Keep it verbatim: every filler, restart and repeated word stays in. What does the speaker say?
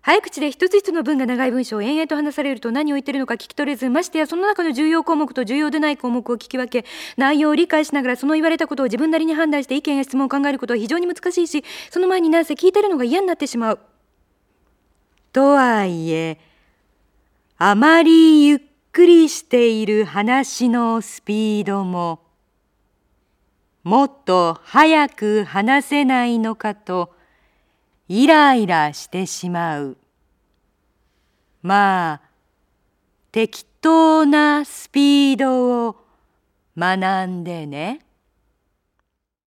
早口で一つ一つの文が長い文章を延々と話されると何を言ってるのか聞き取れず、ましてやその中の重要項目と重要でない項目を聞き分け、内容を理解しながらその言われたことを自分なりに判断して意見や質問を考えることは非常に難しいし、その前になんせ聞いてるのが嫌になってしまう。とはいえ、あまりゆっくりしている話のスピードも、もっと早く話せないのかとイライラしてしまう。まあ、適当なスピードを学んでね。